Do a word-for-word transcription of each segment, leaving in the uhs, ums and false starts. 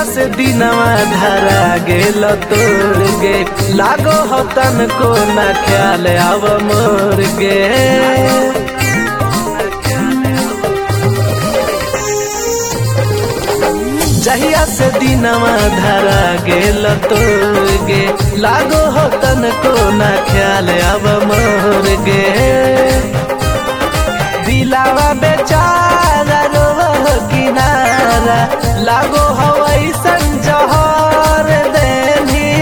जहिया से दिनवा धरा गेल तोर गे लागो हो तन को न ख्याल आव मोर गे। जहिया से दिनवा धरा गेल तोर गे लागो हो तन को न ख्याल आव मोर गे। दिलावा बेचारा रोह किनारा लागो हो ऐसन जहर देनी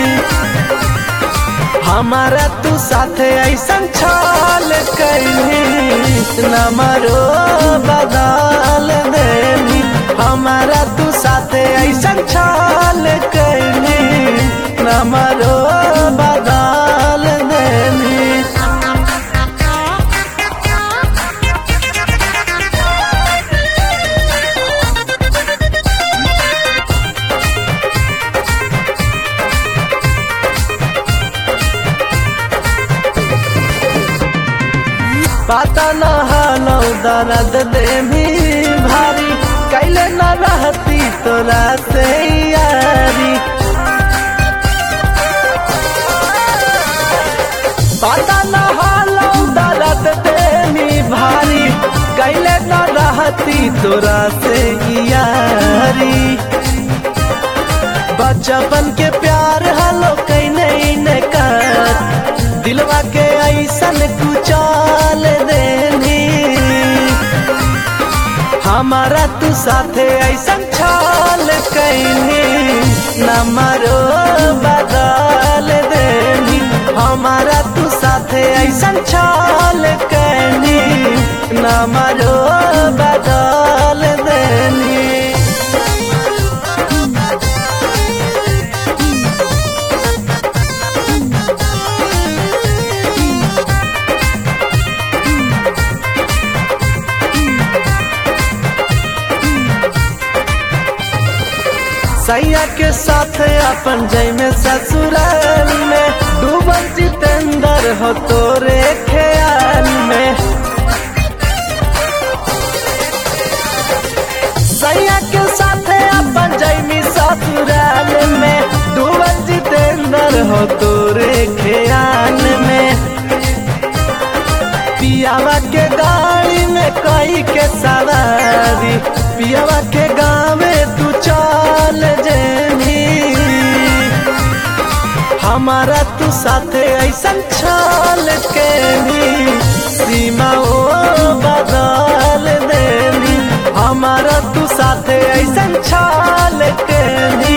हमारा तू साथे ऐसन छल कैनी न मरो बदल देनी हमारा तू साथे ऐसन छल कैनी न मरो बदल देनी। पता न हालो दर्द देमी भारी कैले न रहती तोरा से यारी। पता न हालो दर्द देमी भारी कैले न रहती तोरा से यारी। बचपन के प्यार हालो कैने न कर दिलवा के ऐसन कुचाल देनी हमारा तू साथे ऐसन छल कैनी न मरो बदल देनी हमारा तू साथे ऐसन छल कैनी न मरो बदल देनी। सैया के साथ अपन जय में ससुराल में डूबल जितेंद्र हो तोरे ख्याल में। सैया के साथ अपन जय में ससुराल में डूबल जितेंद्र हो तोरे ख्याल में। पियावा के गाड़ी में कई के सवारी पियावा के गाँव में तू चल जेनी हमारा तू साथे ऐसन छल केनी सीमा ओ बदल देनी हमारा तू साथे ऐसन छल केनी